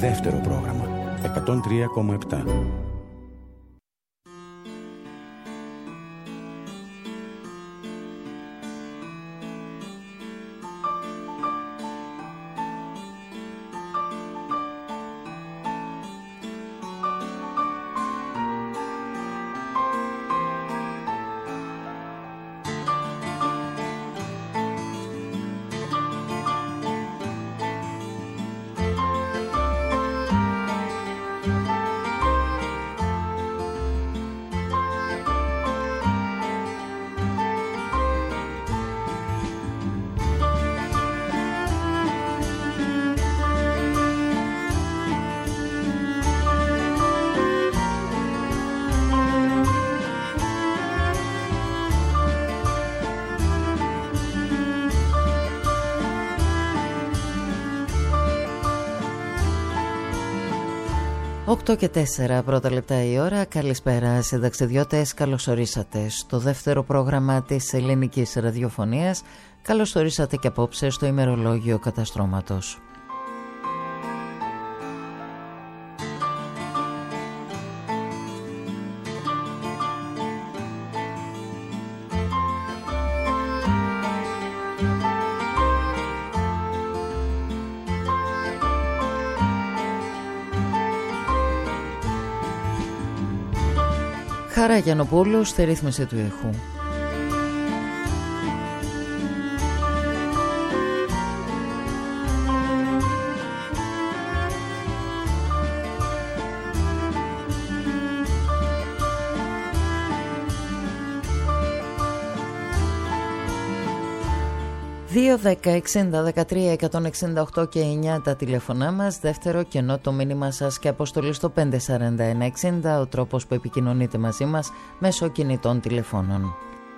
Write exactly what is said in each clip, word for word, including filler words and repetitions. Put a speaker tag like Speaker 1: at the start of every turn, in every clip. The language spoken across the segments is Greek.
Speaker 1: δεύτερο πρόγραμμα εκατόν τρία κόμμα επτά.
Speaker 2: οκτώ και τέσσερα πρώτα λεπτά η ώρα. Καλησπέρα συνταξιδιώτες, καλώς ορίσατε στο δεύτερο πρόγραμμα της ελληνικής ραδιοφωνίας. Καλώς ορίσατε και απόψε στο ημερολόγιο καταστρώματος. Χαρά Γιαννοπούλου στη ρύθμιση του ήχου. δύο δέκα εξήντα δεκατρία εκατόν εξήντα οκτώ και εννιά τα τηλέφωνά μας. Δεύτερο κενό το μήνυμα σας και αποστολή στο πέντε σαράντα ένα εξήντα, ο τρόπος που επικοινωνείτε μαζί μας μέσω κινητών τηλεφώνων.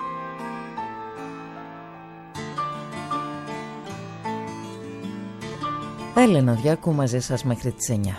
Speaker 2: Έλενα Διάκου μαζί σας μέχρι τις εννιά.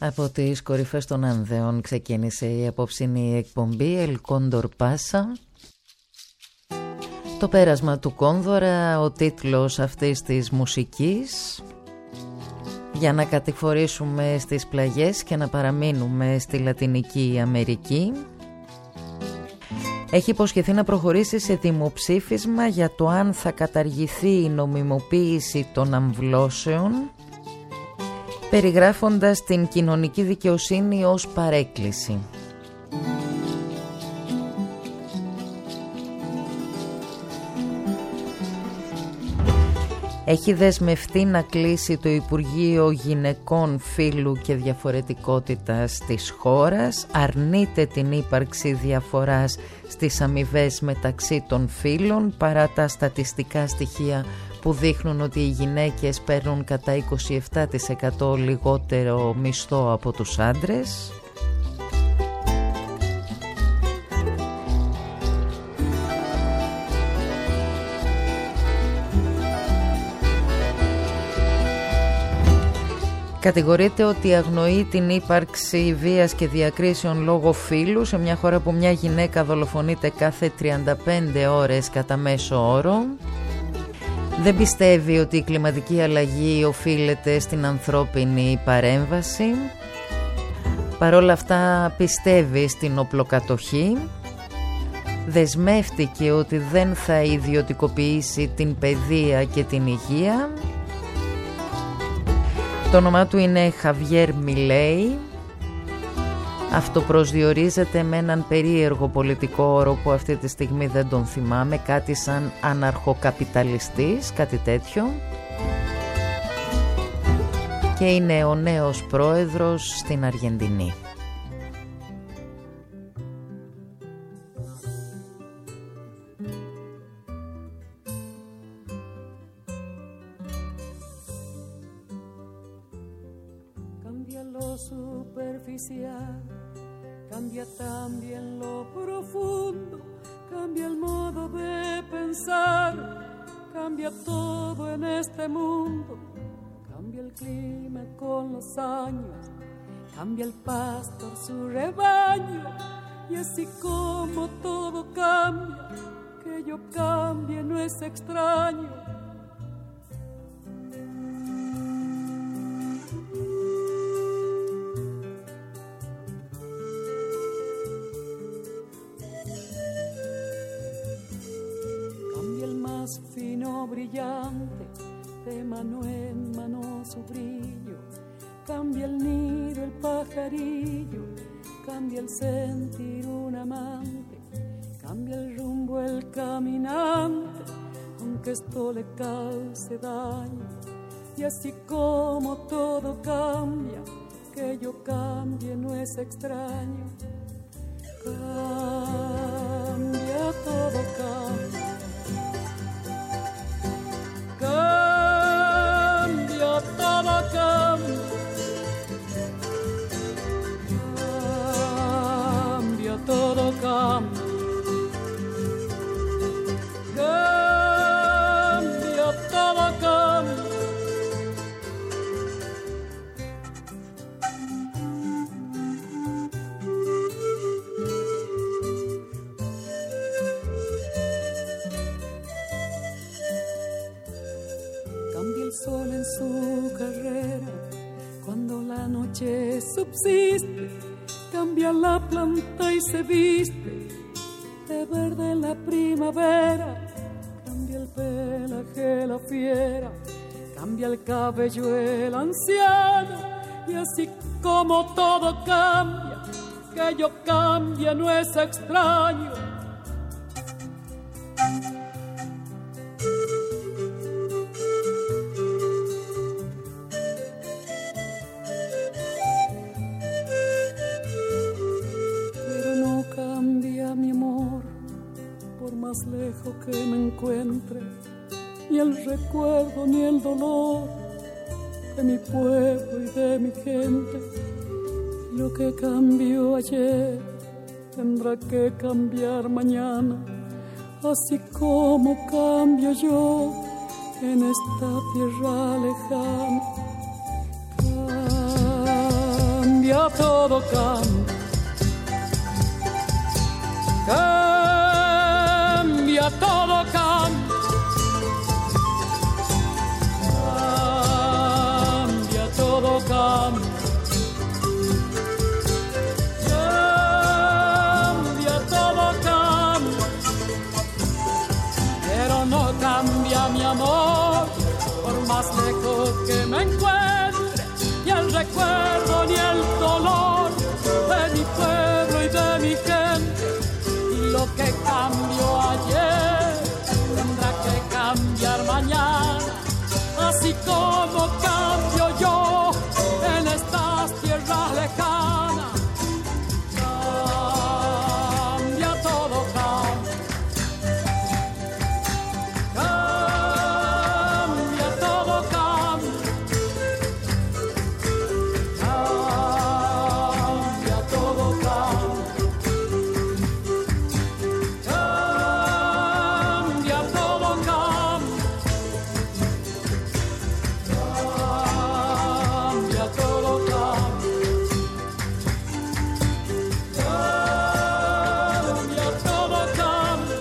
Speaker 2: Από τις κορυφές των Άνδεων ξεκίνησε η απόψινή εκπομπή El Cóndor Pasa. Το πέρασμα του Κόνδωρα, ο τίτλος αυτής της μουσικής, για να κατηφορήσουμε στις πλαγιές και να παραμείνουμε στη Λατινική Αμερική. Έχει υποσχεθεί να προχωρήσει σε δημοψήφισμα για το αν θα καταργηθεί η νομιμοποίηση των αμβλώσεων, περιγράφοντας την κοινωνική δικαιοσύνη ως παρέκκληση. Έχει δεσμευτεί να κλείσει το Υπουργείο Γυναικών, Φύλου και Διαφορετικότητας της χώρας, αρνείται την ύπαρξη διαφοράς στις αμοιβές μεταξύ των φύλων παρά τα στατιστικά στοιχεία που δείχνουν ότι οι γυναίκες παίρνουν κατά είκοσι επτά τοις εκατό λιγότερο μισθό από τους άντρες. Κατηγορείται ότι αγνοεί την ύπαρξη βίας και διακρίσεων λόγω φύλου σε μια χώρα που μια γυναίκα δολοφονείται κάθε τριάντα πέντε ώρες κατά μέσο όρο. Δεν πιστεύει ότι η κλιματική αλλαγή οφείλεται στην ανθρώπινη παρέμβαση. Παρ' όλα αυτά πιστεύει στην οπλοκατοχή. Δεσμεύτηκε ότι δεν θα ιδιωτικοποιήσει την παιδεία και την υγεία. Το όνομά του είναι Χαβιέρ Μιλέι. Αυτοπροσδιορίζεται με έναν περίεργο πολιτικό όρο που αυτή τη στιγμή δεν τον θυμάμαι, κάτι σαν αναρχοκαπιταλιστής, κάτι τέτοιο. Και είναι ο νέος πρόεδρος στην Αργεντινή.
Speaker 3: Cambia también lo profundo, cambia el modo de pensar, cambia todo en este mundo, cambia el clima con los años, cambia el pastor su rebaño, y así como todo cambia, que yo cambie no es extraño. Brillante, de mano en mano su brillo, cambia el nido el pajarillo, cambia el sentir un amante, cambia el rumbo el caminante, aunque esto le cause daño, y así como todo cambia, que yo cambie no es extraño. Cambia, todo cambia. Cambia, todo cambia. Cambia, todo cambia. Cambia, todo cambia. Sol en su carrera, cuando la noche subsiste, cambia la planta y se viste de verde la primavera, cambia el pelaje la fiera, cambia el cabello el anciano, y así como todo cambia, que yo cambie no es extraño. Más lejos que me encuentre, ni el recuerdo ni el dolor de mi pueblo y de mi gente. Lo que cambió ayer tendrá que cambiar mañana, así como cambio yo en esta tierra lejana. cambia, todo cambia. Cambia, todo cambia. Cambia, todo cambia. Cambia, todo cambia. Pero no cambia mi amor, por más lejos que me encuentre, ni el recuerdo ni el dolor de mi pueblo y de mi gente. Y lo que cambió ayer tendrá que cambiar mañana, así como cambio yo en estas tierras lejanas. Cambia, todo cambia. Cambia, todo cambia. Cambia, todo cambia. Cambia, todo cambia. Cambia, todo cambia. Cambia, todo cambia.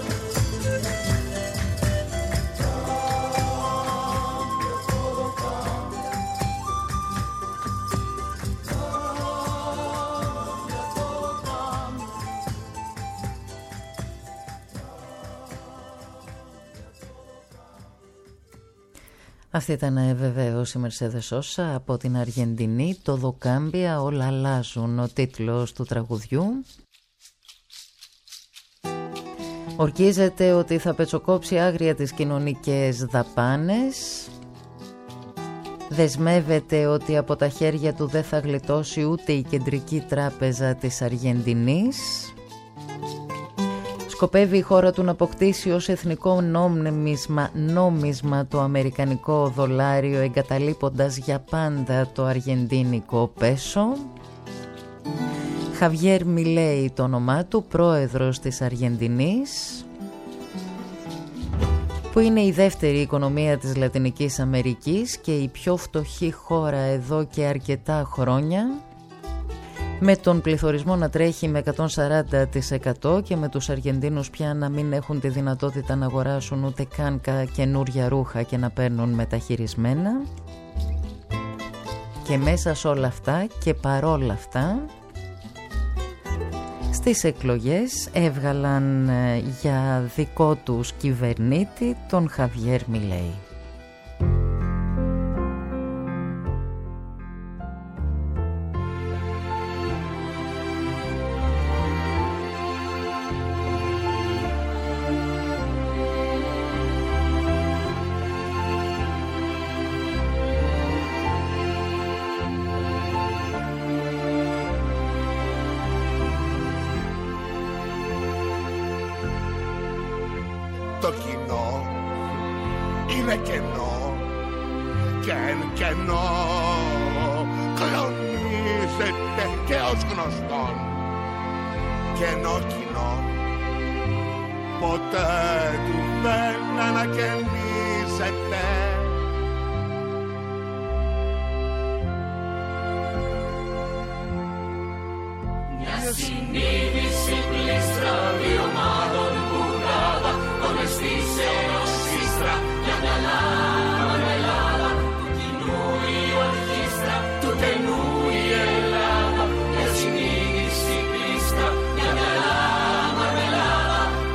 Speaker 2: Αυτή ήταν βεβαίως η Mercedes Sosa από την Αργεντινή. Το δοκάμπια, όλα αλλάζουν, ο τίτλος του τραγουδιού. Ορκίζεται ότι θα πετσοκόψει άγρια τις κοινωνικές δαπάνες. Δεσμεύεται ότι από τα χέρια του δεν θα γλιτώσει ούτε η Κεντρική Τράπεζα της Αργεντινής. Σκοπεύει η χώρα του να αποκτήσει ως εθνικό νόμισμα, νόμισμα το αμερικανικό δολάριο, εγκαταλείποντας για πάντα το αργεντίνικο πέσο. Χαβιέρ Μιλέι το όνομά του, πρόεδρος της Αργεντινής, που είναι η δεύτερη οικονομία της Λατινικής Αμερικής και η πιο φτωχή χώρα εδώ και αρκετά χρόνια, με τον πληθωρισμό να τρέχει με εκατόν σαράντα τοις εκατό και με τους Αργεντίνους πια να μην έχουν τη δυνατότητα να αγοράσουν ούτε καν καινούρια ρούχα και να παίρνουν μεταχειρισμένα. Και μέσα σε όλα αυτά και παρόλα αυτά, στις εκλογές έβγαλαν για δικό τους κυβερνήτη τον Χαβιέρ Μιλέι.
Speaker 4: Το κοινό είναι κενό και εν κενό κλονίζεται και ως γνωστόν. Κενό κοινό ποτέ του δεν ανακαινίζεται.
Speaker 5: Μια συνείδηση πλήστρα βιωμάτων κουράδα, τον αισθήσεως σύστρα, μια καλά μαρμελάδα, του κοινού η ορχήστρα, του καινού η Ελλάδα. Μια συνείδηση πλήστρα, μια καλά μαρμελάδα.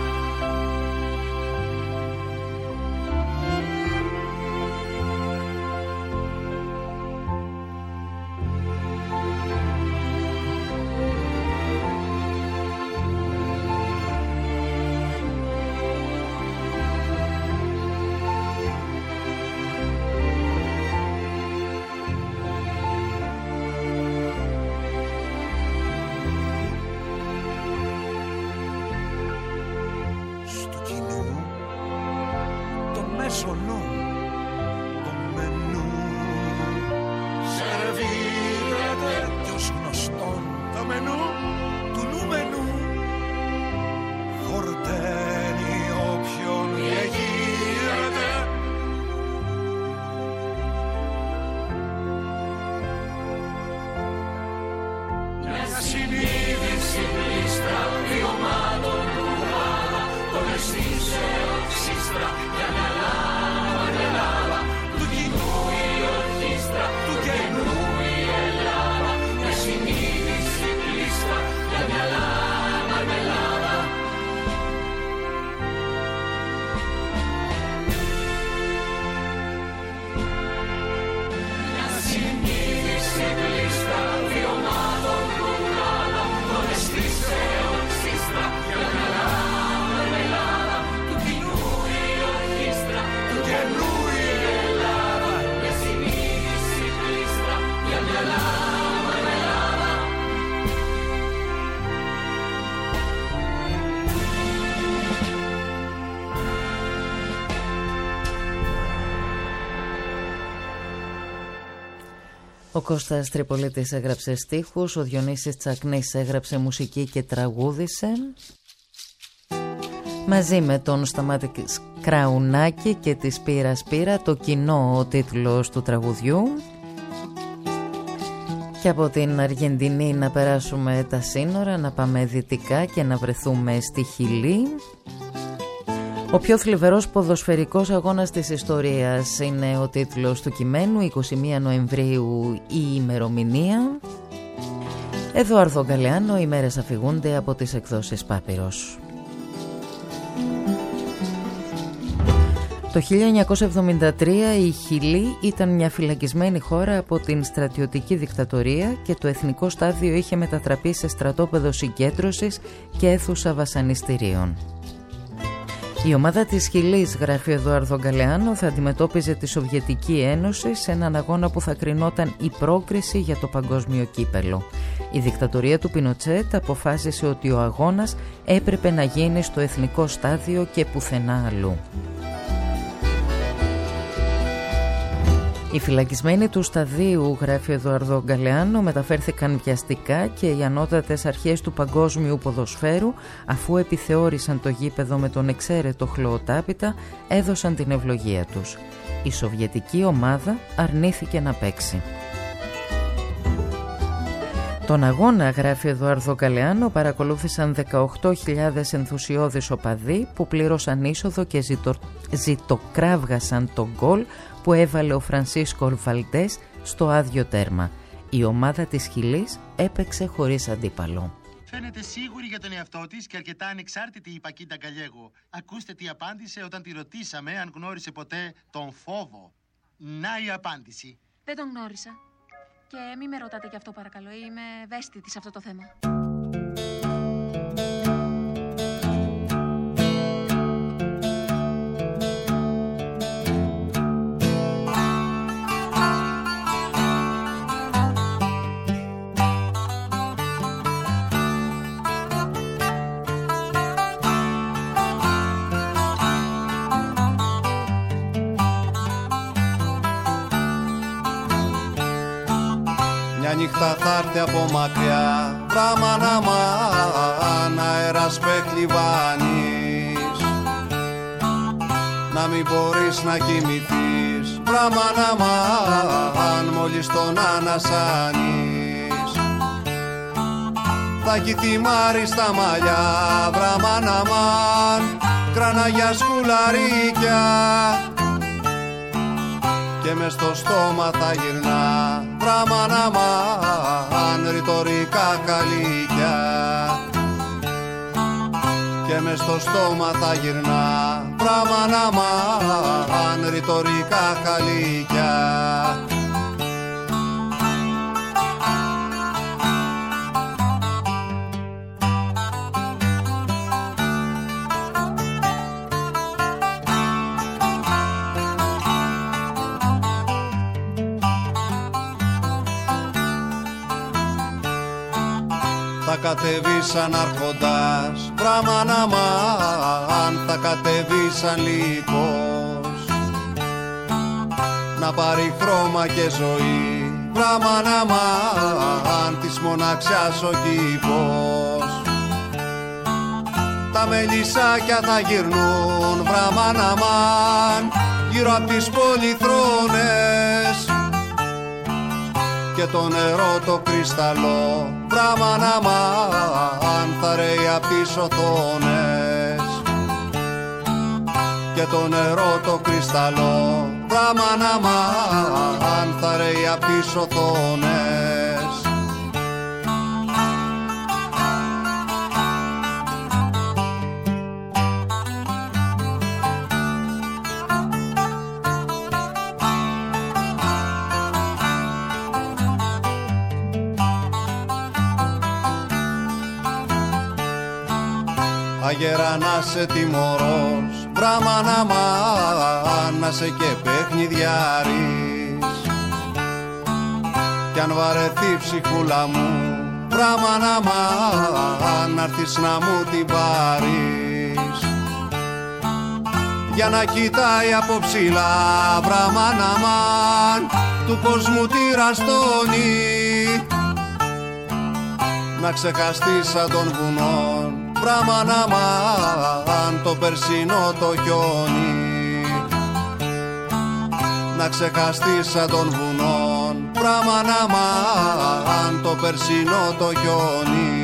Speaker 4: μεσονό το μενού σερβίρεται κι ως γνωστόν το μενού του νούμενου χορταίνει όποιον εγείρεται.
Speaker 5: συνείδηση πλήστρα βιωμάτων κουράδα, των αισθήσεων σύστρα για μια λάβα Ελλάδα, του κοινού η ορχήστρα, του καινού η Ελλάδα, με συνείδηση πλήστρα για μια λάβα Ελλάδα. Μια συνείδηση πλήστρα βιωμάτων κουράδα, των αισθήσεων σύστρα για μια λάβα Ελλάδα, του κοινού η ορχήστρα, του καινού η Ελλάδα, με συνείδηση πλήστρα για μια λάβα Ελλάδα.
Speaker 2: Ο Κώστας Τριπολίτης έγραψε στίχους, ο Διονύσης Τσακνής έγραψε μουσική και τραγούδισε. Μαζί με τον Σταμάτη Κραουνάκη και τη Σπύρα Σπύρα, το κοινό ο τίτλος του τραγουδιού. Και από την Αργεντινή να περάσουμε τα σύνορα, να πάμε δυτικά και να βρεθούμε στη Χιλή. Ο πιο θλιβερός ποδοσφαιρικός αγώνας της ιστορίας είναι ο τίτλος του κειμένου, εικοστή πρώτη Νοεμβρίου η ημερομηνία. Εδουάρδο Γκαλεάνο, οι μέρες αφηγούνται από τις εκδόσεις Πάπυρος. Το χίλια εννιακόσια εβδομήντα τρία η Χιλή ήταν μια φυλακισμένη χώρα από την στρατιωτική δικτατορία και το εθνικό στάδιο είχε μετατραπεί σε στρατόπεδο συγκέντρωσης και αίθουσα βασανιστήριων. Η ομάδα της Χιλής, γράφει ο Εδουάρδο Γκαλεάνο, θα αντιμετώπιζε τη Σοβιετική Ένωση σε έναν αγώνα που θα κρινόταν η πρόκριση για το παγκόσμιο κύπελο. Η δικτατορία του Πινοτσέτ αποφάσισε ότι ο αγώνας έπρεπε να γίνει στο εθνικό στάδιο και πουθενά αλλού. Οι φυλακισμένοι του σταδίου, γράφει ο Εδουάρδο Γκαλεάνο, μεταφέρθηκαν βιαστικά και οι ανώτατες αρχές του παγκόσμιου ποδοσφαίρου, αφού επιθεώρησαν το γήπεδο με τον εξαίρετο χλωοτάπητα, έδωσαν την ευλογία τους. Η σοβιετική ομάδα αρνήθηκε να παίξει. Τον αγώνα, γράφει ο Εδουάρδο Γκαλεάνο, παρακολούθησαν δεκαοκτώ χιλιάδες ενθουσιώδεις οπαδοί που πλήρωσαν είσοδο και ζητο... ζητοκράβγασαν τον γκολ που έβαλε ο Φρανσίσκο Βαλντές στο άδειο τέρμα. Η ομάδα της Χιλής έπαιξε χωρίς αντίπαλο.
Speaker 6: Φαίνεται σίγουρη για τον εαυτό της και αρκετά ανεξάρτητη η Πακίντα Γκαλιέγο. Ακούστε τι απάντησε όταν τη ρωτήσαμε αν γνώρισε ποτέ τον φόβο. Να η απάντηση.
Speaker 7: Δεν τον γνώρισα. Και μη με ρωτάτε γι' αυτό παρακαλώ. Είμαι ευαίσθητη σε αυτό το θέμα.
Speaker 8: Νύχτα θα έρθει από μακριά, πράμα να μαν, αέρας πεχλιβάνεις. Να μην μπορείς να κοιμηθείς, πράμα να μαν, μόλις τον ανασάνεις. Θα έχει θυμάρει στα μαλλιά, πράμα να μαν, κραναγιά σκουλαρίκια. Και μες στο στόμα θα γυρνά πράμα να μαν, ρητορικά καλύκια. Και μες στο στόμα θα γυρνά πράμα να μαν, ρητορικά καλύκια. Θα κατεβείς σαν άρχοντας, πράμα να μαν, θα κατεβείς σαν λύκος. Να πάρει χρώμα και ζωή, πράμα να μαν, της μοναξιάς ο κήπος. Τα μελισσάκια θα γυρνούν, πράμα να μαν, γύρω απ' τις πολυθρόνες. και το νερό το κρυσταλλό βράμα να μαν θα ρέει απ' τις οθόνες και το νερό το κρυσταλλό βράμα να μαν θα ρέει απ' τις οθόνες. Αγέρα να σε τιμωρός, βράμα να μαν, να σε και παιχνιδιάρης. Κι αν βαρεθεί ψυχούλα μου, βράμα να μαν, να'ρθεις να μου την πάρεις. Για να κοιτάει από ψηλά, βράμα να μαν, του κόσμου τη ραστόνη. Να ξεχαστείς σαν των βουνών, βράμα να μαν, το περσινό το χιόνι. Να ξεχαστείς σαν των βουνών, βράμα να μαν, το περσινό το χιόνι.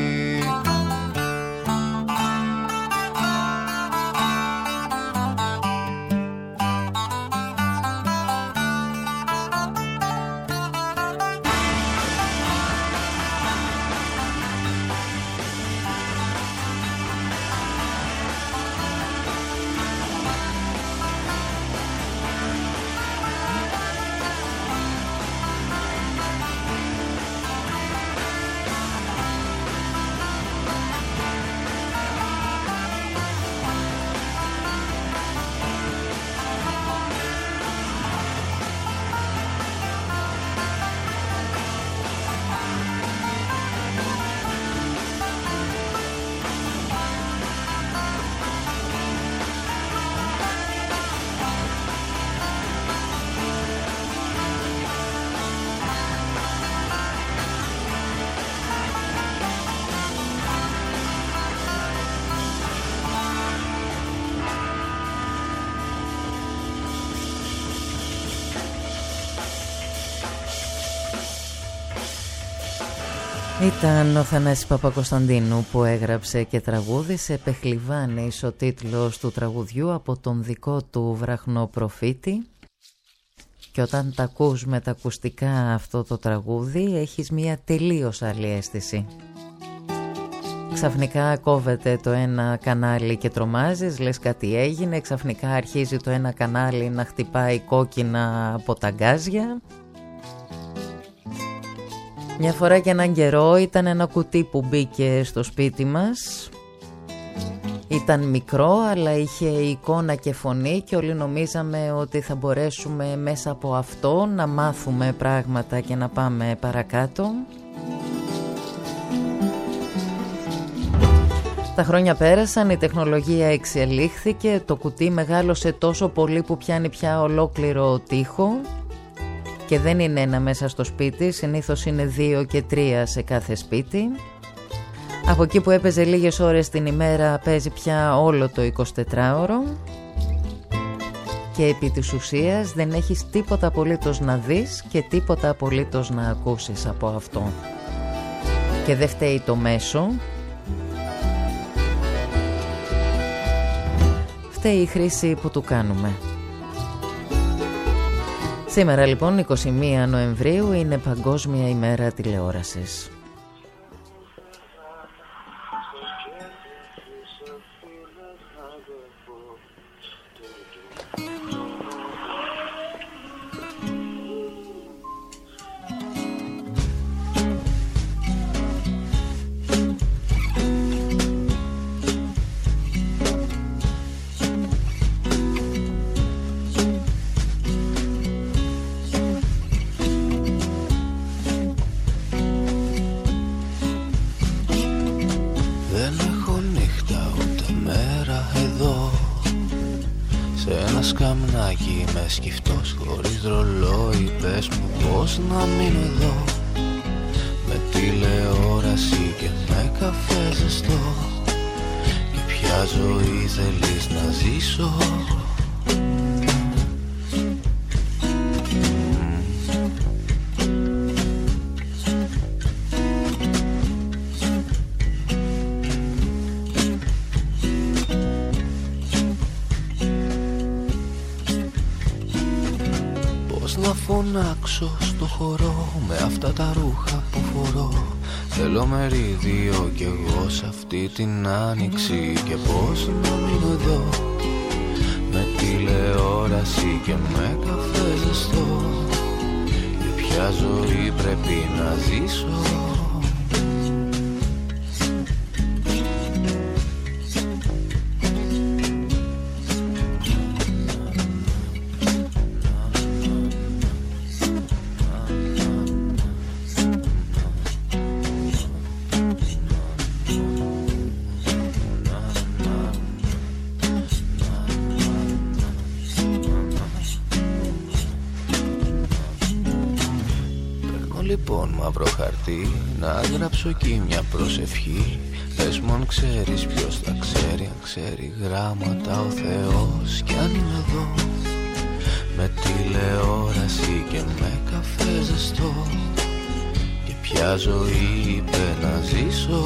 Speaker 2: Ήταν ο Θανάσης Παπακοσταντίνου που έγραψε και τραγούδισε «Πεχλιβάνης» ο τίτλος του τραγουδιού από τον δικό του Βραχνό Προφήτη. Και όταν τα ακούς με τα ακουστικά αυτό το τραγούδι έχεις μια τελείως άλλη αίσθηση. Ξαφνικά κόβεται το ένα κανάλι και τρομάζεις, λες κάτι έγινε. Ξαφνικά αρχίζει το ένα κανάλι να χτυπάει κόκκινα από τα γκάζια. Μια φορά και έναν καιρό ήταν ένα κουτί που μπήκε στο σπίτι μας. Ήταν μικρό αλλά είχε εικόνα και φωνή και όλοι νομίζαμε ότι θα μπορέσουμε μέσα από αυτό να μάθουμε πράγματα και να πάμε παρακάτω. Τα χρόνια πέρασαν, η τεχνολογία εξελίχθηκε, το κουτί μεγάλωσε τόσο πολύ που πιάνει πια ολόκληρο τοίχο. Και δεν είναι ένα μέσα στο σπίτι, συνήθως είναι δύο και τρία σε κάθε σπίτι. Από εκεί που έπαιζε λίγες ώρες την ημέρα παίζει πια όλο το εικοσιτετράωρο. Και επί της ουσίας δεν έχεις τίποτα απολύτως να δεις και τίποτα απολύτως να ακούσεις από αυτό. Και δεν φταίει το μέσο. Φταίει η χρήση που του κάνουμε. Σήμερα λοιπόν εικοστή πρώτη Νοεμβρίου είναι Παγκόσμια ημέρα τηλεόρασης.
Speaker 9: Σκαμνάκι με σκυφτός χωρίς ρολόι, πες μου πως να μείνω εδώ με τηλεόραση και με καφέ ζεστό. Και ποια ζωή θέλεις να ζήσω? Πώς να φωνάξω στο χορό με αυτά τα ρούχα που φορώ. Θέλω μερίδιο κι εγώ σ' αυτή την άνοιξη. Και πώς να μείνω εδώ με τηλεόραση και με καφέ ζεστό. Και ποια ζωή πρέπει να ζήσω. Να γράψω εκεί μια προσευχή. Πες μου αν ξέρεις ποιος θα ξέρει. Αν ξέρει γράμματα ο Θεός. Κι αν είμαι εδώ με τηλεόραση και με καφέ ζεστό. Και ποια ζωή είπε να ζήσω.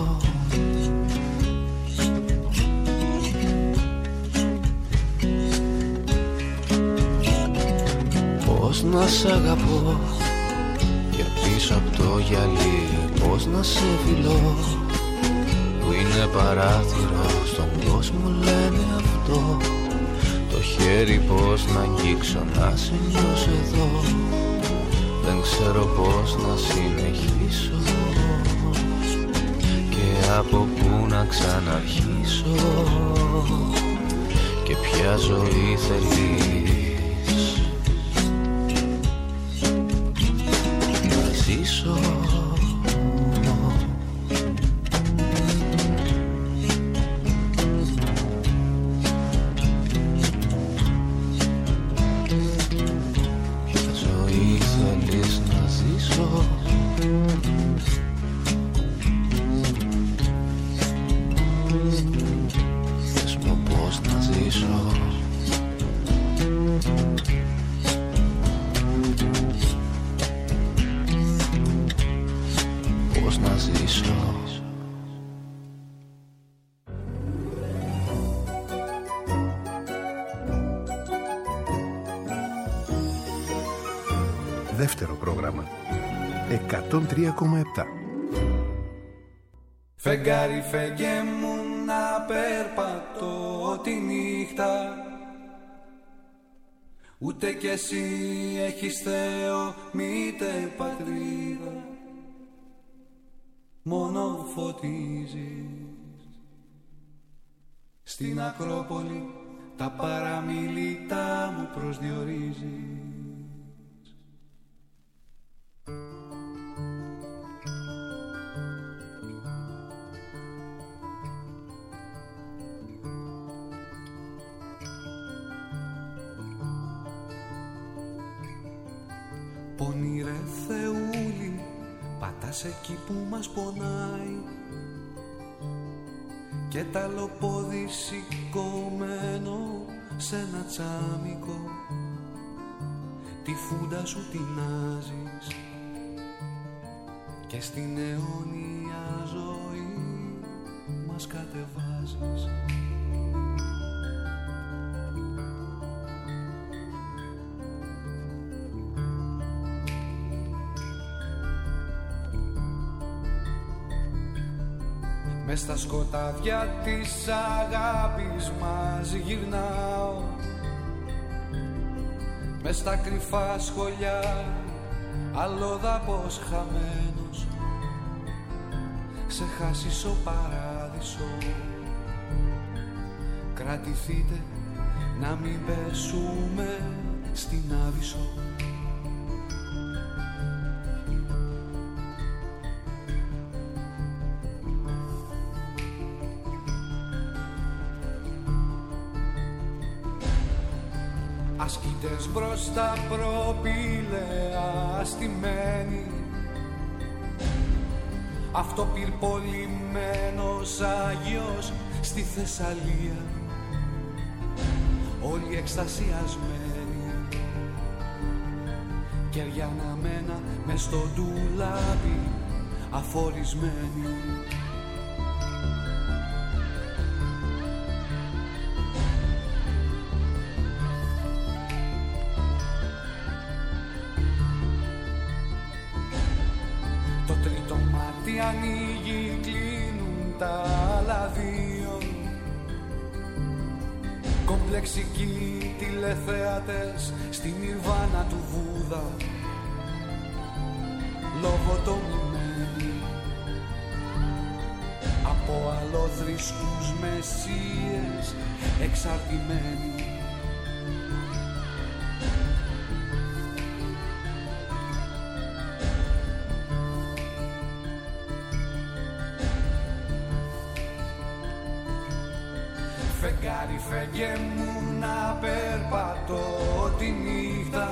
Speaker 9: Πώς να σ' αγαπώ πίσω απ' το γυαλί, πώς να σε φιλώ. Που είναι παράθυρο στον κόσμο λένε αυτό. Το χέρι πώς να αγγίξω να σε νιώσω εδώ. Δεν ξέρω πώς να συνεχίσω. Και από πού να ξαναρχίσω. Και ποια ζωή θέλεις ζήσω. Ποια ζωή θέλεις να ζήσω. Πες μου πώς να ζήσω. Να ζήσω.
Speaker 10: Δεύτερο πρόγραμμα εκατόν τρία κόμμα επτά.
Speaker 11: Φεγγάρι φεγγέ μου να περπατώ τη νύχτα. Ούτε κι εσύ έχεις Θεό μήτε πατρίδα. Μόνο φωτίζεις στην Ακρόπολη τα παραμιλητά μου προσδιορίζεις. Πονηρέ Θεούλη, πατάς εκεί που μας πονάει και τα λοπόδι σηκωμένο σε ένα τσάμικο. Τη φούντα σου τεινάζεις και στην αιώνια ζωή μας κατεβάζεις. Μες στα σκοτάδια της αγάπης μας γυρνάω. Μες στα κρυφά σχολιά αλλοδαπός χαμένος. Σε χάσισο παράδεισο. Κρατηθείτε να μην πέσουμε στην Άβυσσο. Ασκητές μπροστά προπήλαια στημένοι. Αυτοπυρπολημένος Άγιος στη Θεσσαλία. Όλοι εκστασιασμένοι. Κεριά αναμένα μες στο ντουλάπι αφορισμένοι. ανοίγει, κλείνουν τα άλλα δύο. Κομπλεξικοί τηλεθεατές στην Ιβάνα του Βούδα, λογοτομημένοι από αλλοθρησκούς μεσσίες, εξαρτημένοι. Φεγγάρι, φεύγε μου να περπατώ τη νύχτα,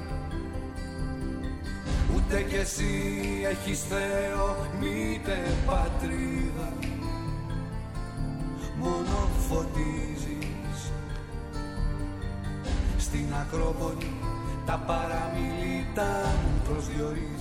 Speaker 11: ούτε κι εσύ έχεις Θεό, μήτε πατρίδα, μόνο φωτίζεις στην Ακρόπολη, τα παραμιλητά μου προσδιορίζεις.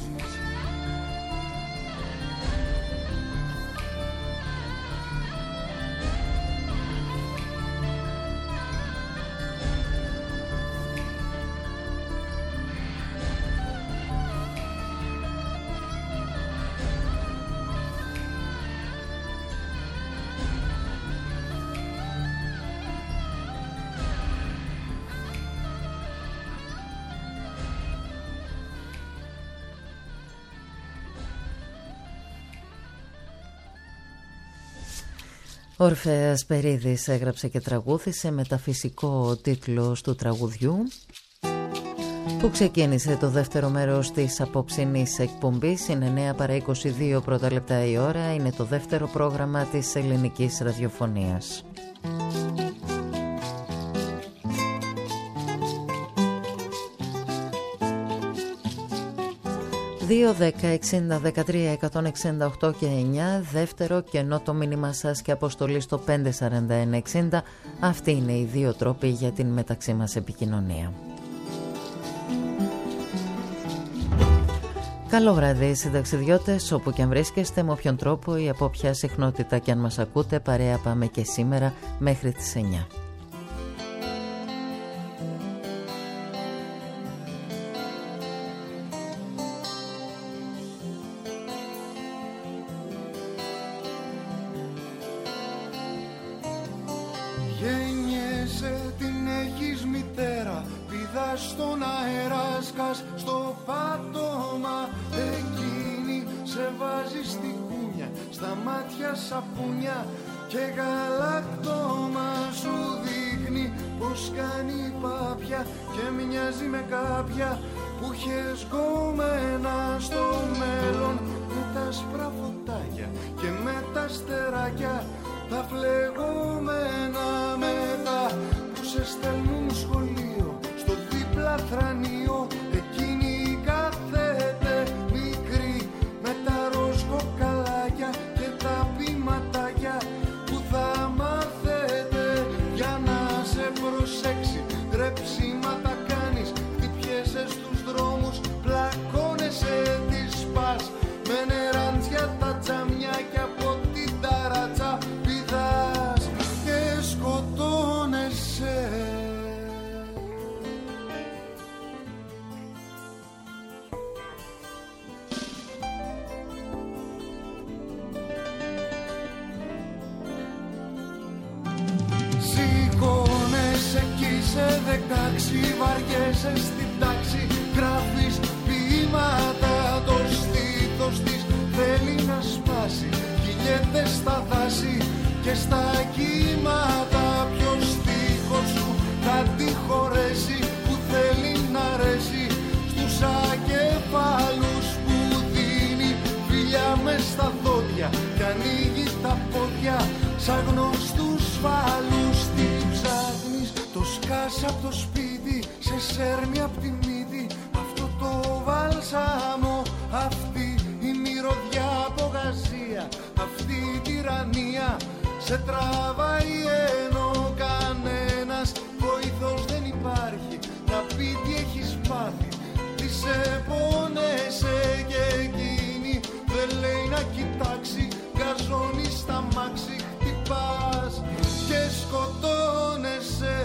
Speaker 2: Ο Ορφέας Περίδης έγραψε και τραγούθησε μεταφυσικό τίτλο του τραγουδιού, που ξεκίνησε το δεύτερο μέρος της απόψινής εκπομπής. Είναι εννέα παρά είκοσι δύο πρώτα λεπτά η ώρα. Είναι το δεύτερο πρόγραμμα της ελληνικής ραδιοφωνίας. δύο δέκα εξήντα δεκατρία εκατόν εξήντα οκτώ και εννιά, δεύτερο κενό το μήνυμα σας και αποστολή στο πέντε σαράντα ένα εξήντα. Αυτοί είναι οι δύο τρόποι για την μεταξύ μας επικοινωνία. Καλό βράδυ συνταξιδιώτες, όπου και αν βρίσκεστε, με όποιον τρόπο ή από ποια συχνότητα και αν μας ακούτε, παρέα πάμε και σήμερα μέχρι τις εννιά.
Speaker 12: Στον αέρα σκάς στο πάτωμα, εκείνη σε βάζει στη κούνια, στα μάτια σαπούνια και γαλακτόμα, σου δείχνει πως κάνει πάπια και μοιάζει με κάποια που είχες γκόμενα στο μέλλον, με τα άσπρα φωτάκια και με τα στεράκια τα φλεγόμενα, μετά που σε στέλνουν σχολείο στο δίπλα θρανείο, εκείνη κάθεται μικρή με τα ροζ κοκαλάκια και τα πηματάκια που θα μάθετε για να σε προσέξει. Ρεψίματα κάνεις, χτυπιέσαι στους δρόμους, πλακώνεσαι, τις σπάς με νεράντια τα τζαμιά και από την ταράτσα πηδάς και σκοτώνεσαι. Σε δεκάξι βαριέσαι στην τάξη, γράφεις ποίηματα, το στήθος της θέλει να σπάσει, κυλιέται στα δάση και στα κύματα. Ποιος στίχος σου θα τη χωρέσει, που θέλει να αρέσει στους ακεφάλους, που δίνει φιλιά μες στα δόντια και ανοίγει τα πόδια σαν γνωστούς φάλους. Τι ψάχνεις, το σκάσε απ' το σπίτι, σε σέρνει απ' τη μύτη αυτό το βάλσαμο, αυτή η μυρωδιά απογασία, αυτή η τυραννία σε τραβάει, ενώ κανένας βοηθός δεν υπάρχει να πει τι έχεις πάθει, τι σε πόνεσαι, και εκείνη δεν λέει να κοιτάξει, γκαζώνει στα μάξι, χτυπάς και σκοτώνεσαι.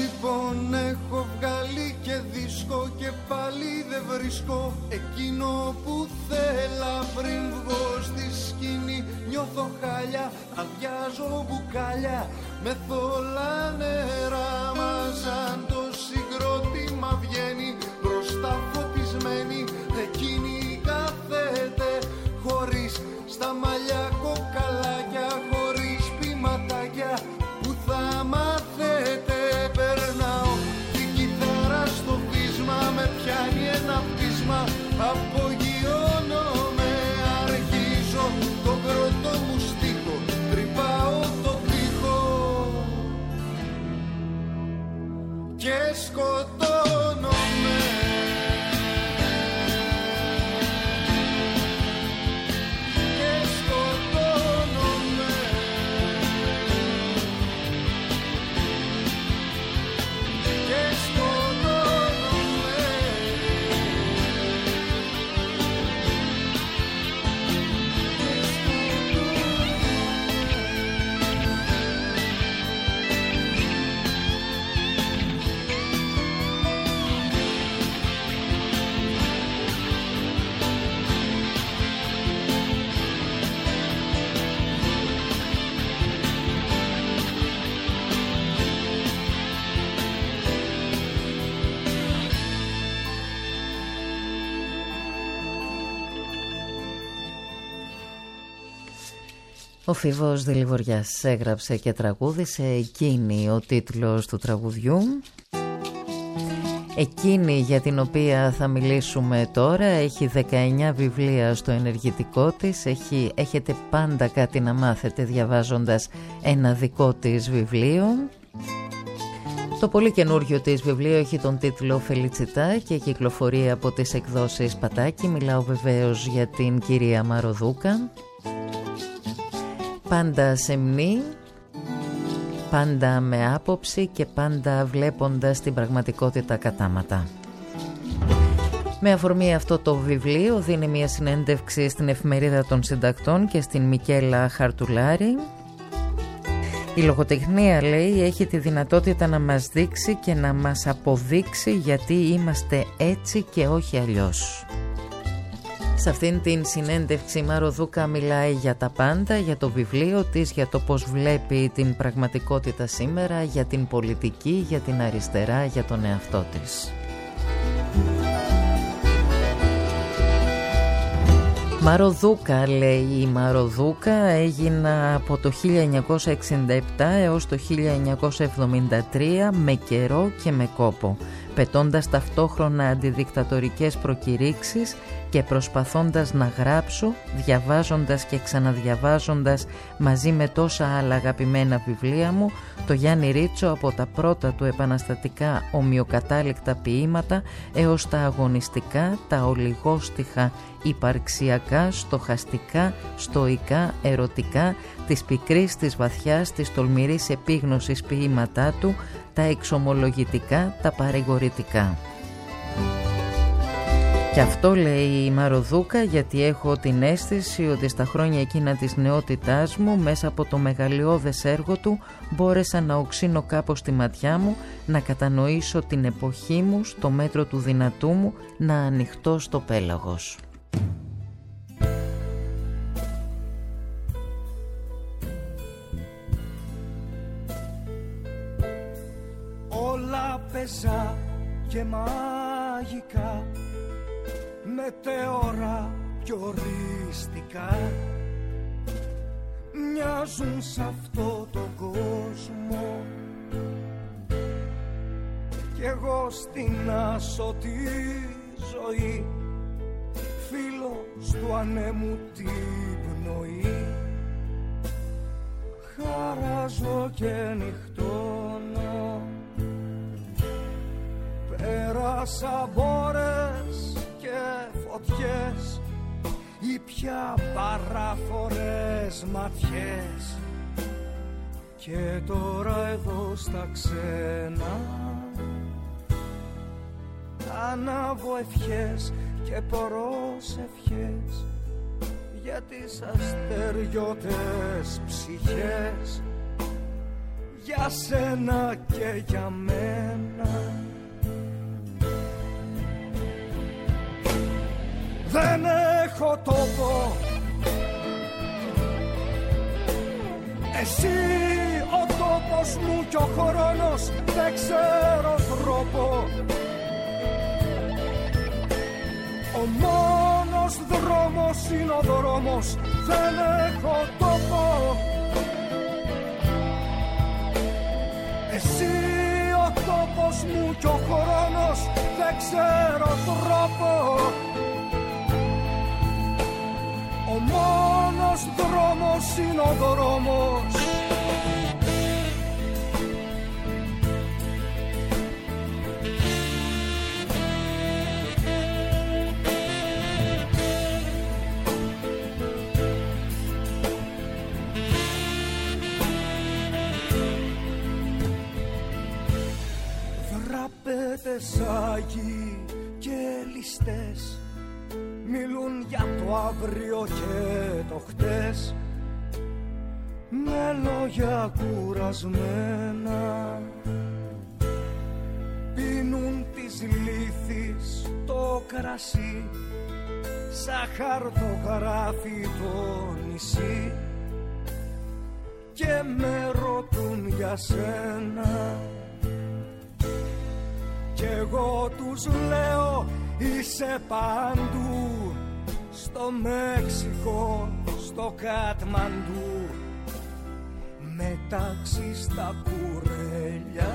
Speaker 12: Λοιπόν έχω βγάλει και δίσκο και πάλι δεν βρίσκω εκείνο που θέλα. Πριν βγω στη σκηνή νιώθω χάλια, αδειάζω μπουκάλια με θολά νερά. Μα σαν το συγκρότημα βγαίνει μπροστά φωτισμένη, εκείνη κάθεται χωρίς στα μαλλιά κοκαλάκια, χωρίς ποιηματάκια που θα μάθετε. Περνάω την κιθάρα στο βίσμα, με πιάνει ένα πείσμα, απογειώνομαι, αρχίζω τον πρώτο μου στίχο, τρυπάω το τοίχο και σκοτώνομαι.
Speaker 2: Ο Φίβος Δηλιβοριάς έγραψε και τραγούδισε «Εκείνη» ο τίτλος του τραγουδιού. Εκείνη για την οποία θα μιλήσουμε τώρα έχει δεκαεννιά βιβλία στο ενεργητικό της. Έχει, έχετε πάντα κάτι να μάθετε διαβάζοντας ένα δικό της βιβλίο. Το πολύ καινούργιο της βιβλίο έχει τον τίτλο «Φελιτσιτά» και κυκλοφορεί από τις εκδόσεις Πατάκη. Μιλάω βεβαίως για την κυρία Μαροδούκα. Πάντα σεμνή, πάντα με άποψη και πάντα βλέποντας την πραγματικότητα κατάματα. Με αφορμή αυτό το βιβλίο δίνει μια συνέντευξη στην Εφημερίδα των Συντακτών και στην Μικέλα Χαρτουλάρη. Η λογοτεχνία, λέει, έχει τη δυνατότητα να μας δείξει και να μας αποδείξει γιατί είμαστε έτσι και όχι αλλιώς. Σε αυτήν την συνέντευξη η Μαροδούκα μιλάει για τα πάντα, για το βιβλίο της, για το πώς βλέπει την πραγματικότητα σήμερα, για την πολιτική, για την αριστερά, για τον εαυτό της. Μαροδούκα, λέει η Μαροδούκα, έγινα από το χίλια εννιακόσια εξήντα επτά έως το χίλια εννιακόσια εβδομήντα τρία με καιρό και με κόπο, πετώντας ταυτόχρονα αντιδικτατορικές προκηρύξεις και προσπαθώντας να γράψω, διαβάζοντας και ξαναδιαβάζοντας μαζί με τόσα άλλα αγαπημένα βιβλία μου, το Γιάννη Ρίτσο από τα πρώτα του επαναστατικά ομοιοκατάληκτα ποίηματα έως τα αγωνιστικά, τα ολιγόστιχα, υπαρξιακά, στοχαστικά, στοικά, ερωτικά, της πικρής, της βαθιάς, της τολμηρής επίγνωσης ποίηματά του, τα εξομολογητικά, τα παρηγορητικά. Και αυτό, λέει η Μαροδούκα, γιατί έχω την αίσθηση ότι στα χρόνια εκείνα της νεότητάς μου, μέσα από το μεγαλειώδες έργο του, μπόρεσα να οξύνω κάπως τη ματιά μου, να κατανοήσω την εποχή μου, στο μέτρο του δυνατού μου, να ανοιχτώ στο πέλαγος.
Speaker 11: Όλα πεζά και μαγικά, μετεώρα κι οριστικά, μοιάζουν σ' αυτό το κόσμο κι εγώ στην άσωτη ζωή, φίλος του ανέμου την πνοή, χαράζω και νυχτώνω. Πέρασα μπόρες και φωτιές, ή πια παράφορες ματιές, και τώρα εδώ στα ξένα ανάβω ευχές και προσευχές για τις αστεριώτες ψυχές, για σένα και για μένα. Δεν έχω τόπο, εσύ ο τόπος μου κι ο χρόνος, δεν ξέρω τρόπο. Ο μόνος δρόμος είναι ο δρόμος, δεν έχω τόπο. Εσύ ο τόπος μου κι ο χρόνος, δεν ξέρω τρόπο. Ο μόνος δρόμος είναι ο δρόμος. Δραπέτες άγιοι και ληστές μιλούν για το αύριο και το χτες με λόγια κουρασμένα. Πίνουν της λύθης το κρασί σαν χαρτογράφει το νησί και με ρωτούν για σένα. Κι εγώ τους λέω είσαι παντού, στο Μέξικο, στο Κατμαντού, μεταξύ στα κουρέλια,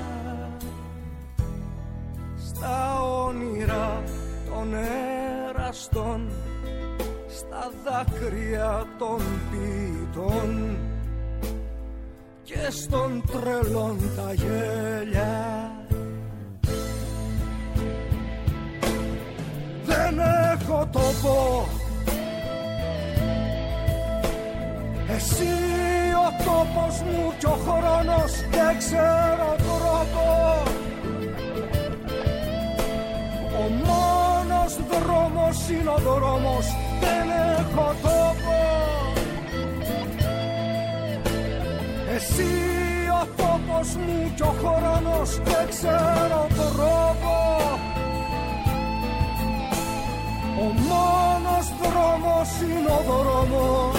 Speaker 11: στα όνειρα των εραστών, στα δάκρυα των ποιητών και στον τρελών τα γέλια. Δεν έχω τόπο, εσύ ο τόπος μου κι ο χρόνος, δεν ξέρω τρόπο. Ο μόνος δρόμος είναι ο δρόμος, δεν έχω τόπο. Εσύ ο τόπος μου κι ο χρόνος, δεν ξέρω τρόπο. Ο μόνος δρόμος είναι ο δρόμος.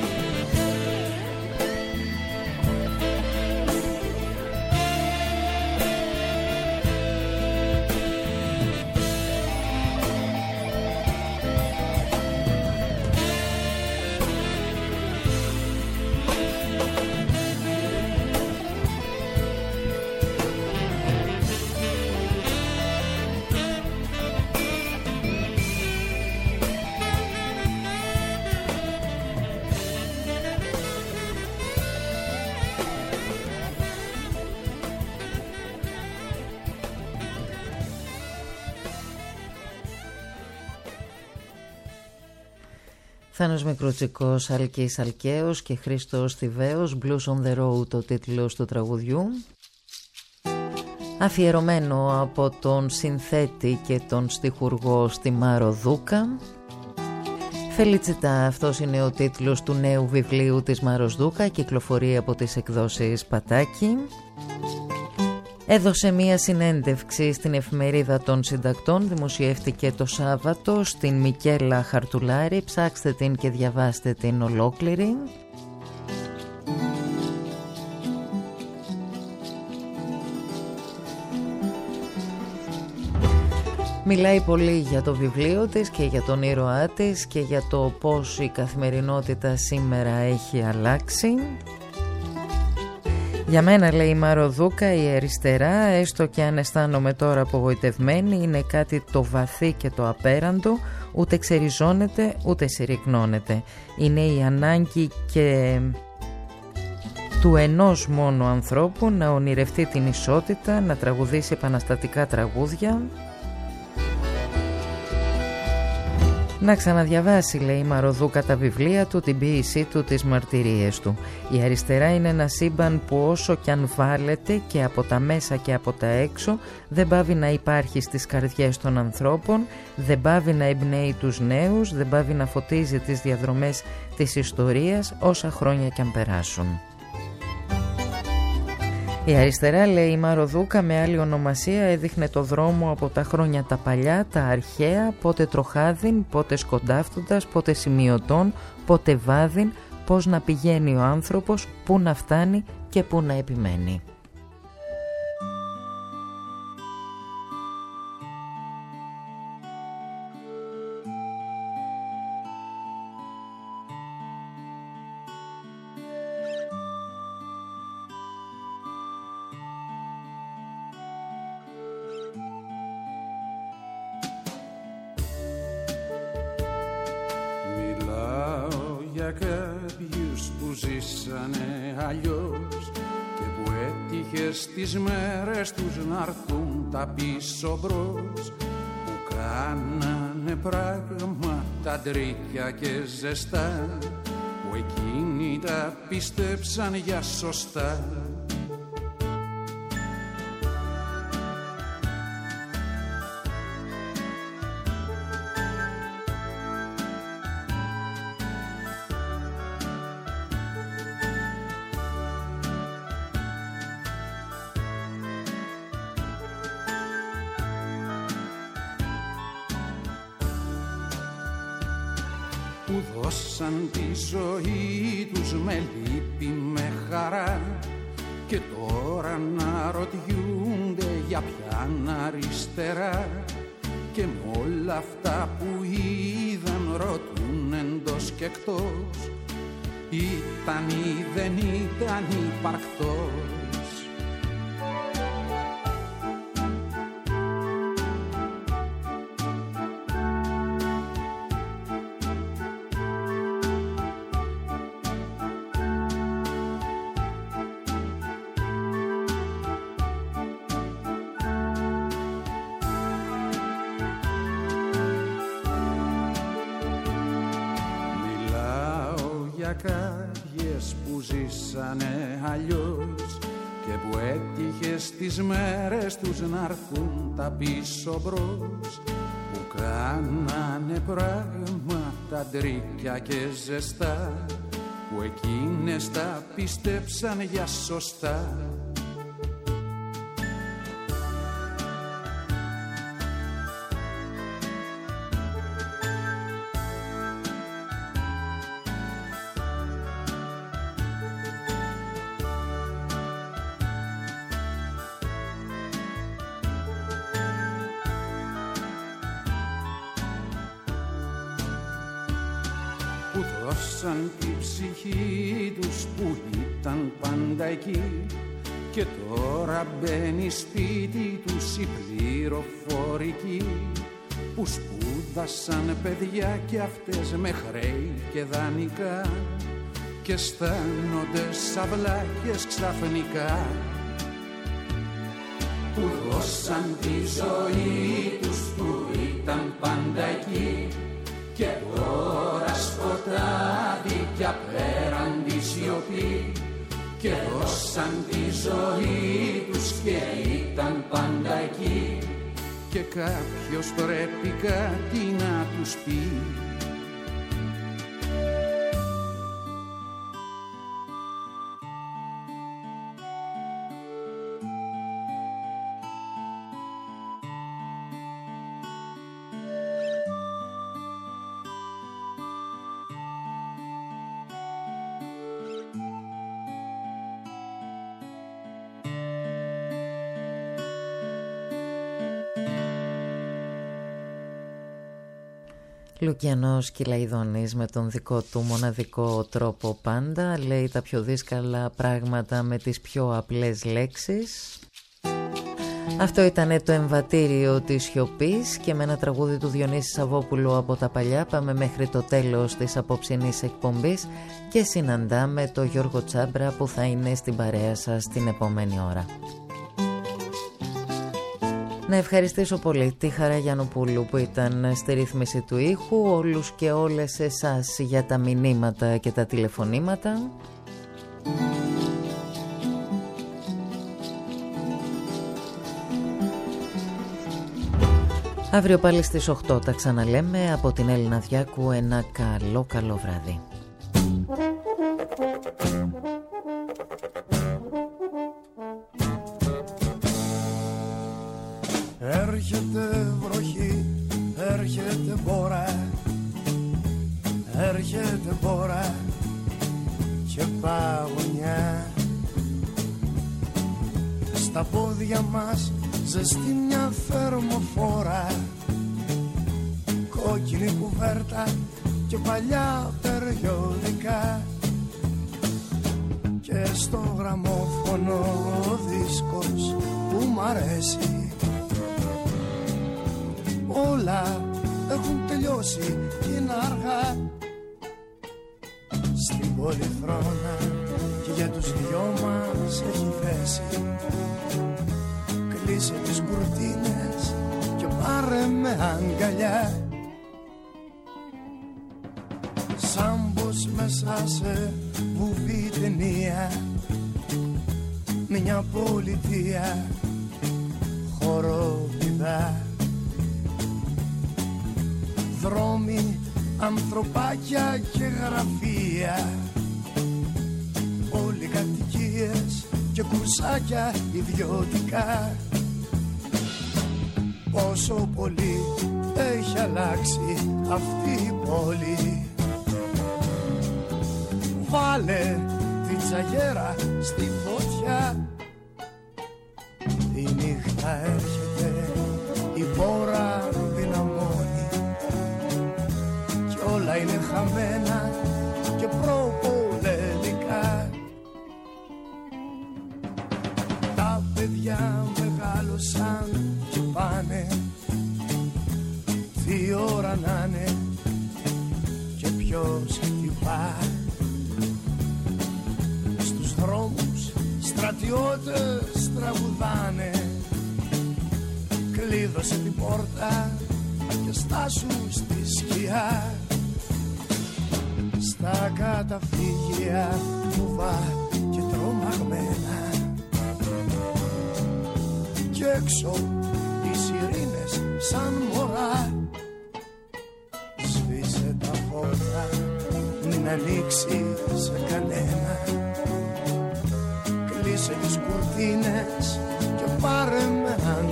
Speaker 2: Θάνος Μικρούτσικος, Αλκής Αλκαίος και Χρήστος Θηβαίος, Blues on the Road ο τίτλος του τραγουδιού, αφιερωμένο από τον συνθέτη και τον στιχουργό στη Μάρο Δούκα. Φελιτσιτά, αυτός είναι ο τίτλος του νέου βιβλίου της Μάρος Δούκα, κυκλοφορεί από τις εκδόσεις Πατάκη. Έδωσε μία συνέντευξη στην Εφημερίδα των Συντακτών, δημοσιεύτηκε το Σάββατο, στην Μικέλα Χαρτουλάρη, ψάξτε την και διαβάστε την ολόκληρη. Μιλάει πολύ για το βιβλίο της και για τον ήρωά της και για το πώς η καθημερινότητα σήμερα έχει αλλάξει. Για μένα, λέει η Μάρο Δούκα, η αριστερά, έστω και αν αισθάνομαι τώρα απογοητευμένη, είναι κάτι το βαθύ και το απέραντο, ούτε ξεριζώνεται ούτε συρρυκνώνεται. Είναι η ανάγκη και του ενός μόνο ανθρώπου να ονειρευτεί την ισότητα, να τραγουδήσει επαναστατικά τραγούδια, να ξαναδιαβάσει, λέει η Μάρο Δούκα, τα βιβλία του, την ποίησή του, τις μαρτυρίες του. Η αριστερά είναι ένα σύμπαν που όσο κι αν βάλετε και από τα μέσα και από τα έξω, δεν πάβει να υπάρχει στις καρδιές των ανθρώπων, δεν πάβει να εμπνέει τους νέους, δεν πάβει να φωτίζει τις διαδρομές της ιστορίας όσα χρόνια κι αν περάσουν. Η αριστερά, λέει η Μαροδούκα, με άλλη ονομασία, έδειχνε το δρόμο από τα χρόνια τα παλιά, τα αρχαία, πότε τροχάδιν, πότε σκοντάφτοντας, πότε σημειωτών, πότε βάδιν, πώς να πηγαίνει ο άνθρωπος, πού να φτάνει και πού να επιμένει.
Speaker 13: Τις μέρες τους να'ρθούν τα πίσω μπρος, που κάνανε πράγματα τρίκια και ζεστά, που εκείνοι τα πίστεψαν για σωστά. Που δώσαν τη ζωή τους με λύπη, με χαρά, και τώρα να ρωτιούνται για ποιαν αριστερά, και με όλα αυτά που είδαν ρωτούν εντός και εκτός, ήταν ή δεν ήταν υπαρκτός. Κάποιες που ζήσανε αλλιώς και που έτυχε στις μέρες τους να'ρθούν τα πίσω μπρος, που κάνανε πράγματα τρίκια και ζεστά, που εκείνες τα πίστεψαν για σωστά. Που δώσαν τη ψυχή τους που ήταν πάντα εκεί, και τώρα μπαίνει σπίτι τους η πληροφορική, που σπούδασαν παιδιά κι αυτές με χρέη και δανεικά, και αισθάνονται σαυλάκες ξαφνικά. Που δώσαν τη ζωή τους που ήταν πάντα εκεί, και τώρα σκοτάδι κι απέραντη σιωπή, και δώσαν τη ζωή τους και ήταν πάντα εκεί, και κάποιος πρέπει κάτι να τους πει.
Speaker 2: Λουκιανός Κυλαϊδόνης με τον δικό του μοναδικό τρόπο πάντα λέει τα πιο δύσκολα πράγματα με τις πιο απλές λέξεις. Αυτό ήταν το εμβατήριο της σιωπής και με ένα τραγούδι του Διονύση Σαββόπουλου από τα παλιά πάμε μέχρι το τέλος της απόψινής εκπομπής και συναντάμε το Γιώργο Τσάμπρα που θα είναι στην παρέα σας την επόμενη ώρα. Να ευχαριστήσω πολύ τη Χαρά Γιαννοπούλου που ήταν στη ρύθμιση του ήχου, όλους και όλες εσάς για τα μηνύματα και τα τηλεφωνήματα. Αύριο πάλι στις οκτώ τα ξαναλέμε. Από την Έλληνα Διάκου ένα καλό καλό βράδυ.
Speaker 11: Έρχεται βροχή, έρχεται μπόρα, έρχεται μπόρα και παγωνιά. Στα πόδια μας ζεστή μια θερμοφόρα, κόκκινη κουβέρτα και παλιά περιοδικά. Και στο γραμμόφωνο ο δίσκος που μ' αρέσει, όλα έχουν τελειώσει και είναι αργά. Στην πολυθρόνα και για τους δυο μας έχει θέση. Κλείσε τις κουρτίνες και πάρε με αγκαλιά. Σαν πως μέσα σε βουβή ταινία, μια πολιτεία χοροπηδά. Δρόμοι, ανθρωπάκια και γραφεία, όλοι κατοικίες και κουρσάκια ιδιωτικά. Πόσο πολύ έχει αλλάξει αυτή η πόλη. Βάλε την τσαγέρα στη φωτιά. Η νύχτα έρχεται, η πόρα δυναμώνει κι όλα είναι χαμένα και προπολεμικά. Τα παιδιά μεγάλωσαν και πάνε, τι ώρα να'ναι και ποιος χτυπά. Στους δρόμους στρατιώτες τραγουδάνε, κλείδωσε την πόρτα και στάσου στη σκιά. Στα καταφύγια βουβά και τρομαγμένα, κι έξω οι σιρήνες σαν μωρά. Σβήσε τα φώτα, μην ανοίξει σε κανένα. Κλείσε τις κουρτίνες και πάρε με